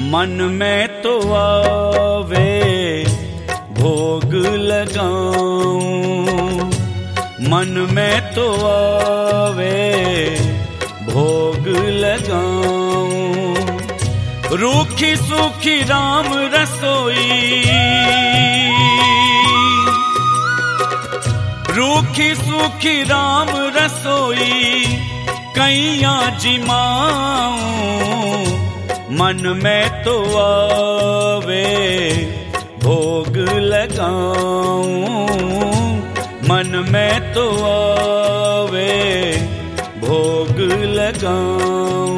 मन में तो आवे भोग लगाऊं, मन में तो आवे भोग लगाऊं। रूखी सूखी राम रसोई, रूखी सूखी राम रसोई कैया जिमाऊं। मन में तो आवे भोग लगाऊं, मन में तो आवे भोग लगाऊं।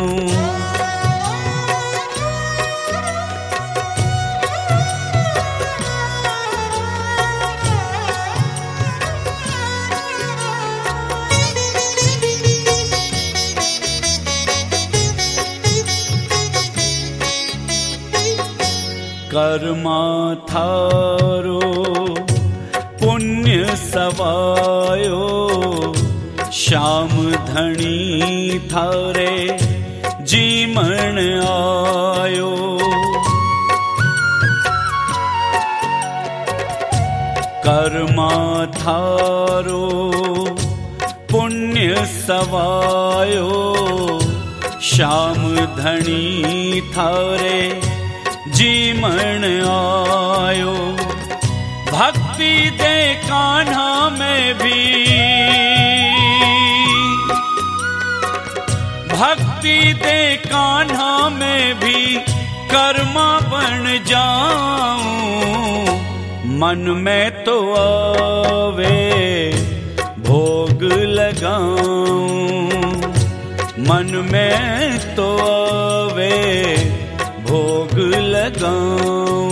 कर्मा थारो पुण्य सवायो, श्याम धनी थारे जीवन आयो। कर्मा थारो पुण्य सवायो, श्याम धनी थारे जीवन आयो। भक्ति दे कान्हा में भी, भक्ति दे कान्हा में भी कर्मा बन जाऊं। मन में तो आवे भोग लगाऊं, मन में तो आवे भोग लगाऊं।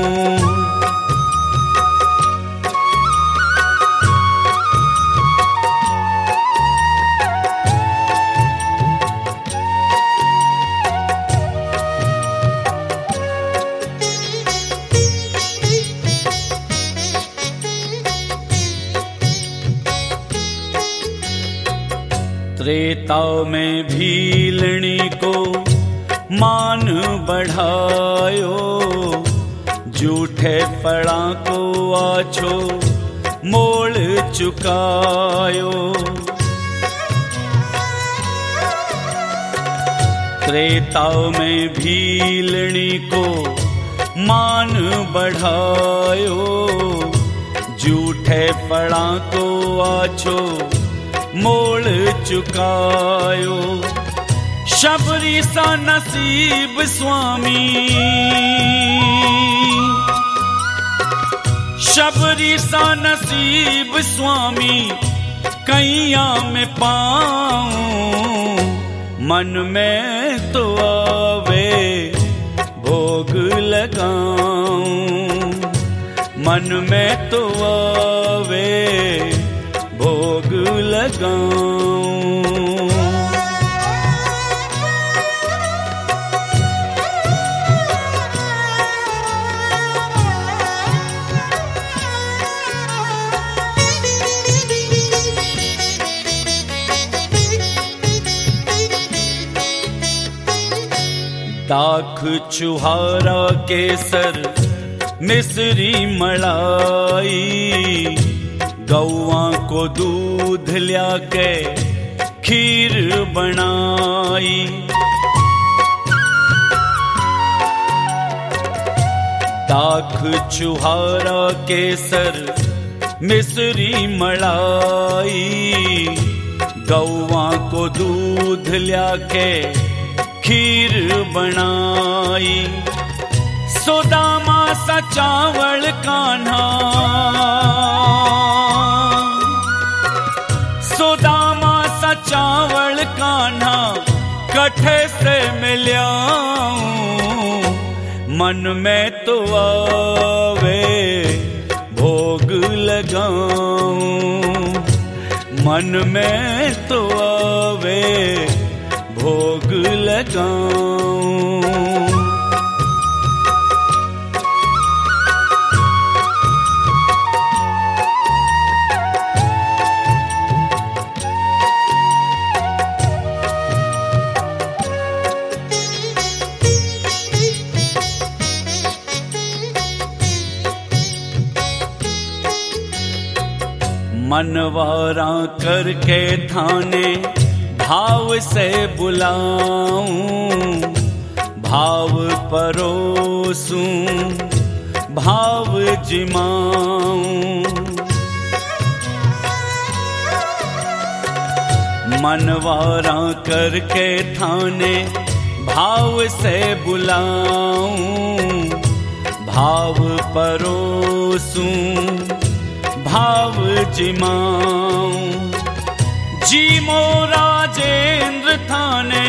त्रेता में भीलनी को मान बढ़ायो, झूठे फड़ा को आछो मोल चुकायो। त्रेता में भीलनी को मान बढ़ायो, झूठे फड़ा को आछो मोल चुकायो। शबरी सा नसीब स्वामी, शबरी सा नसीब स्वामी कैया में पाऊं। मन में तो आवे भोग लगाऊं, मन में तो आवे भोग लगाऊं। दाख चुहारा केसर मिश्री मलाई, गौआ को दूध लिया के खीर बनाई। दाख चुहारा केसर मिश्री मलाई, गौआ को दूध लिया के खीर बनाई। सुदामा सा चावल कान्हा, सुदामा सा चावल कान्हा कठे से मिल्याऊं। मन में तो आवे भोग लगाऊं, मन में तो आवे भोग लगाऊं। मनवारा करके थाने भाव से बुलाऊं, भाव परोसूं, भाव जिमाऊं। मनवारा करके थाने भाव से बुलाऊं, भाव परोसूं, भाव जिमाऊं। जी मो राजेंद्र थाने,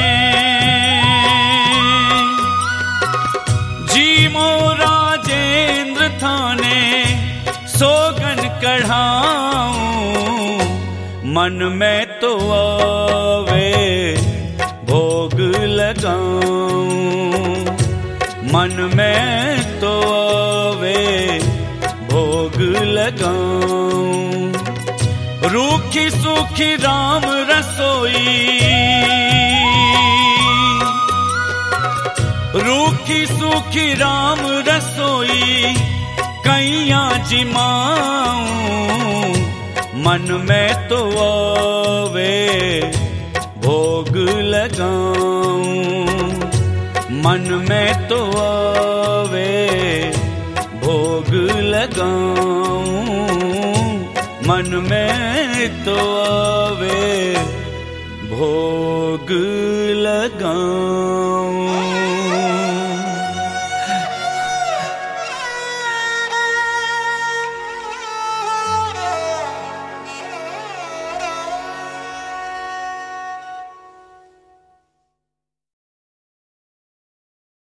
जी मो राजेंद्र थाने सोगन कढ़ाऊं, मन में तो आवे भोग लगाऊं, मन में तो आवे भोग लगाऊं। रूखी सूखी राम रसोई, रूखी सूखी राम रसोई कैया जिमाऊं, मन में तो आवे भोग लगाऊं, मन में तो आवे भोग लगाऊं, मन में तो आवे भोग लगाऊं।